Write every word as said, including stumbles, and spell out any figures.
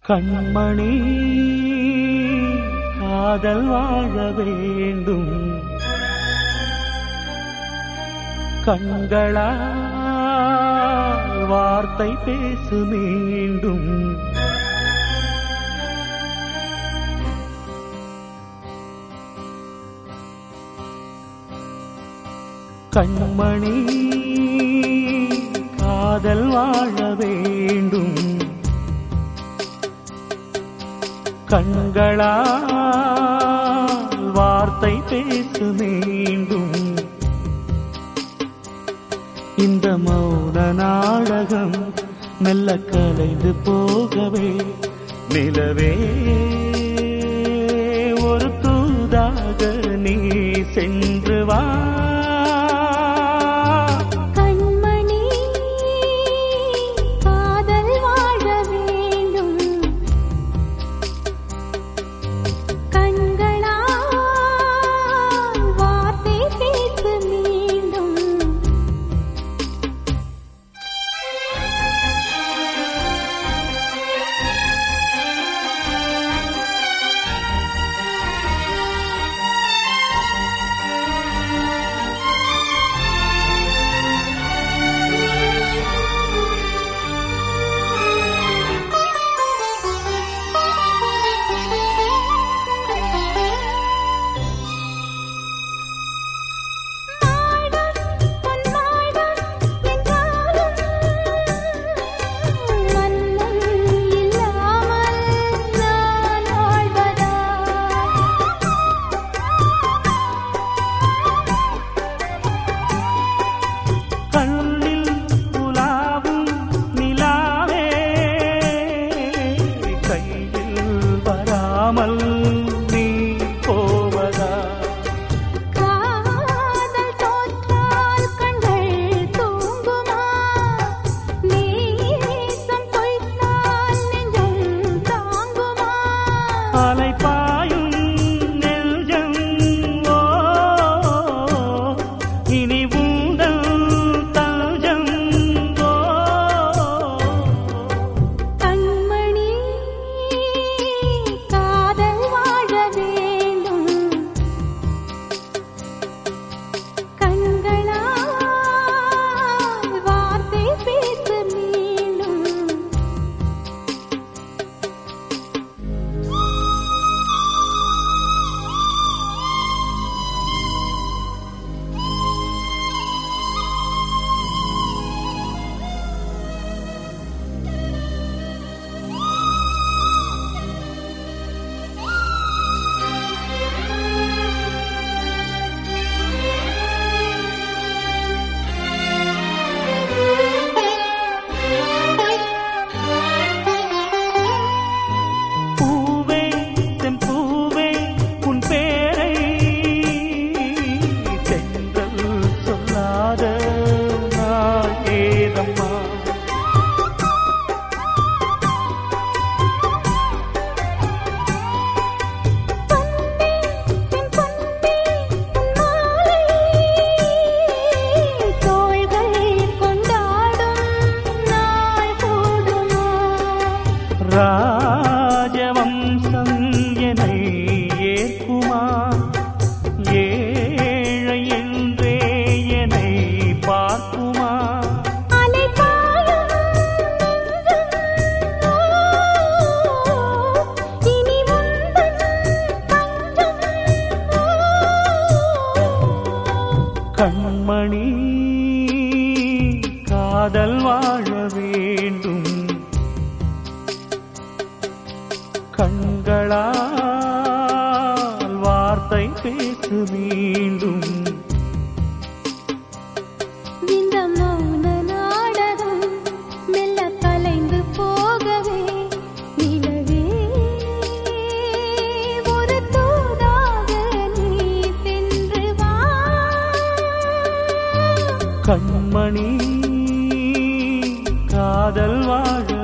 கண்மணி காதல் வாழ வேண்டும், கண்களால் வார்த்தை பேசு மீண்டும். கண்மணி காதல் வாழ வேண்டும், கண்களால் வார்த்தை பேசு மீண்டும். இந்த மௌன நாடகம் மெல்ல கலைந்து போகவே, நிலவே ஒரு தூதாக நீ சென்று வா. நீ போவதா காதல் தோற்றால் கண்கள் தூங்குமா, நேசம் பொய்த்தால் நெஞ்சம் தாங்குமா. அலைபாயும் நெஞ்சம் ஓ இனி உந்தன் தஞ்சம் ஓ. கண்மணி ராஜவம்சம் என்னை ஏற்குமா, ஏழை என்றே என்னை பார்க்குமா. கண்மணி காதல் வாழ வேண்டும், கண்களால் வார்த்தை பேசு மீண்டும். இந்த மௌன நாடகம் மெல்ல கலைந்து போகவே, நிலவே ஒரு தூதாக நீ சென்று வா. கண்மணி காதல் வாழ